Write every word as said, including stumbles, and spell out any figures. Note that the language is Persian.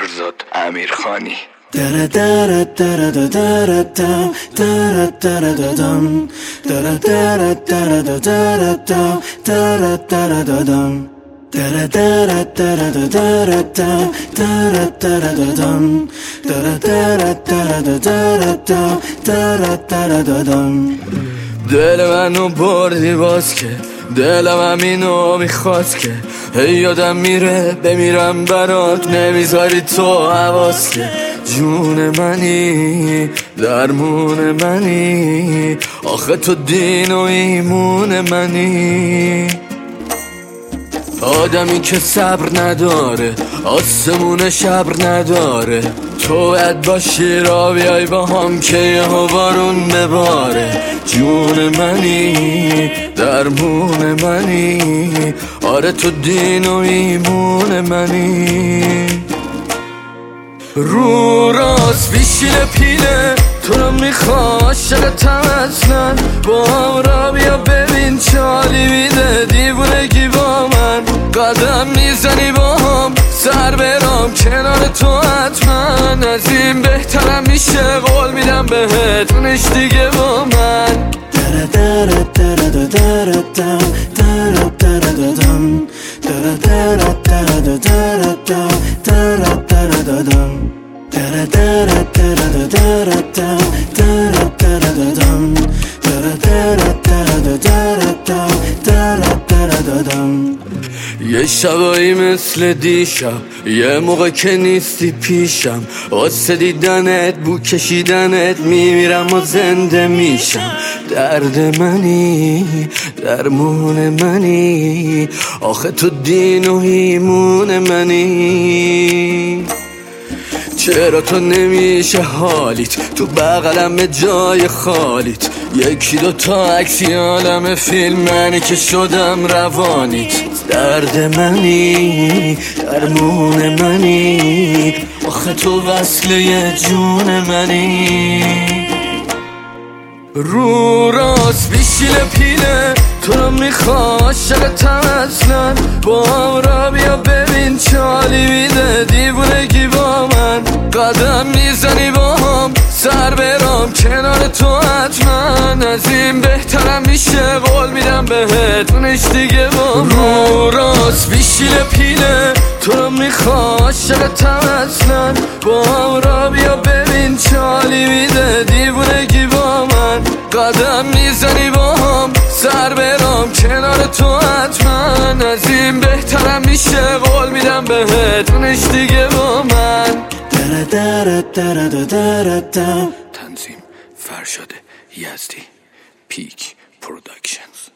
فرزاد امیرخانی. دره دره دره دره دره دم دره دره دم دره دره دره دره دم دره دره دم دره دره دره دره دم دره دره دم دره دره دره دره دم دره دره دم. دل منو بردی باز که دلم همینو میخواد که هی یادم میره بمیرم برات نمیذاری تو حواس که جون منی درمون منی آخه تو دین و ایمون منی. آدمی که صبر نداره آسمون شبر نداره تو باید باشی را بیای با هم که یهو بارون بباره جون منی درمون منی آره تو دین و ایمون منی. رو راست بیشینه پینه تو رو میخوا عاشقتم اصلا با هم را بیا ببین چالی میده دیوونگی با من قدم میزنی با هم سر برام کنار تو حتما از این بهترم میشه قول میدم بهت اونش دیگه با من. دره دره دره دره دم دره دره دم دره دره دره دره دم دره دره دم دره دره دره دره دم دره دره دم دره دره دره دره دم دره دره دم. یه شبایی مثل دیشب یه موقع که نیستی پیشم واسه دیدنت بو کشیدنت میمیرم و زنده میشم. درد منی درمون منی آخه تو دین و ایمون منی. چرا تو نمیشه حالیت تو بغلم جای خالیت یکی دو تا عکسی عالم فیلم منی که شدم روانیت. درد منی درمون منی آخه تو وصله جون منی. رو راست بیشینه پینه تو رو میخوا عاشقتم اصلا با هم را بیا ببین چالی میده دیوونگی با من قدم میزنی با هم سر برام کنار تو حتما از این بهترم میشه قول میدم بهت اونش دیگه با من. رو راست بیشینه پینه تو رو میخوا عاشقتم اصلا با هم را بیا ببین چالی میده دیوونگی با من قدم میزنی با هم سر برام کنار تو حتما از این بهترم میشه قول میدم بهت اونش دیگه با من. دره دره دره دره دم. تنظیم فرشاد یزدی، پیک پروداکشنز.